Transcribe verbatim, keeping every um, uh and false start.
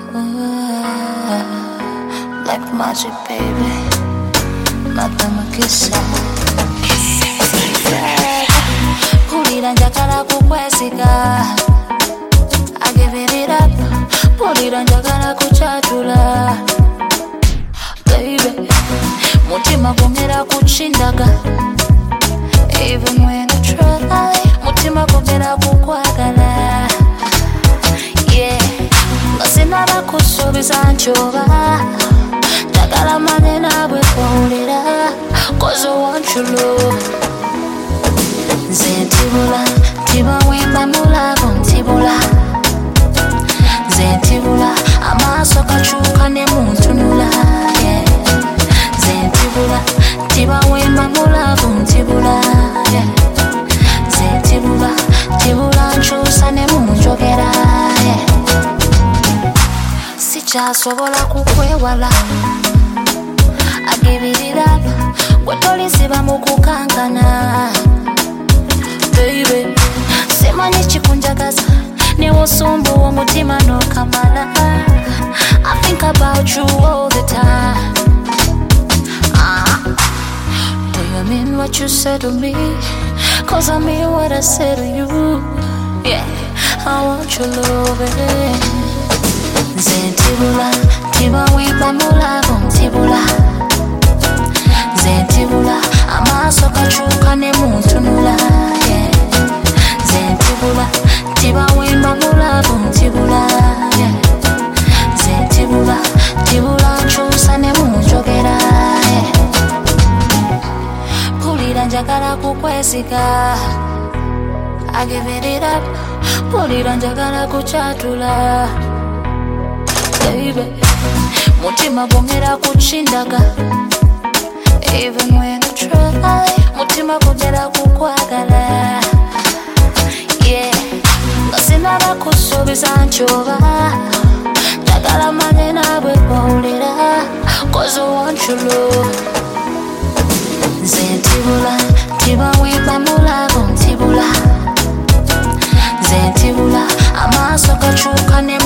Like magic, baby. Madama kissa. Pulira njagala kukwesiga. I give it up. Pulira njagala kuchatula. Baby, mutima gongera kuchindaga. Even when I try, mutima gongera kukwagala. Yeah, ngasinaba kusubiza nchoba. Njagala manye nabwe kwawulira, 'cause I want your love. Nze ntibula, tiba wemba mulago ntibula. Nze ntibula, amaaso kakyuka ne muntunula. Yeah. Nze ntibula, tiba wemba mulago ntibula. Yeah. Nze ntibula, tibula nkyusa ne munjogera. Yeah. Sikyasobola kukwewala. I give it up. Gwetolisiba mu kukankana. Baby, simanyi kikunjagaza newe osumbuwa omutima n'okamala. I think about you all the time. uh, Do you mean what you said to me? 'Cause I mean what I said to you. Yeah, I want your love. Nze ntibula, tiba wemba mulago ntibula. Nze ntibula, amaaso kakyuka ne muntunula. Yeah. Nze ntibula, tiba wemba mulago ntibula. Yeah. Nze ntibula, tibula nkyusa ne munjogera. Yeah. Pulira njagala kukwesiga. I give it up. Pulira njagala kuchatula. Baby, mutima gongera kuchindaga. Even when I try, mutima gongera kukwagala. Yeah, ngasinaba kusubiza nchoba. Njagala manye nabwe kwawulira, 'cause I want your love. Nze ntibula, tiba wemba mulago ntibula. Nze ntibula, amaaso kakyuka ne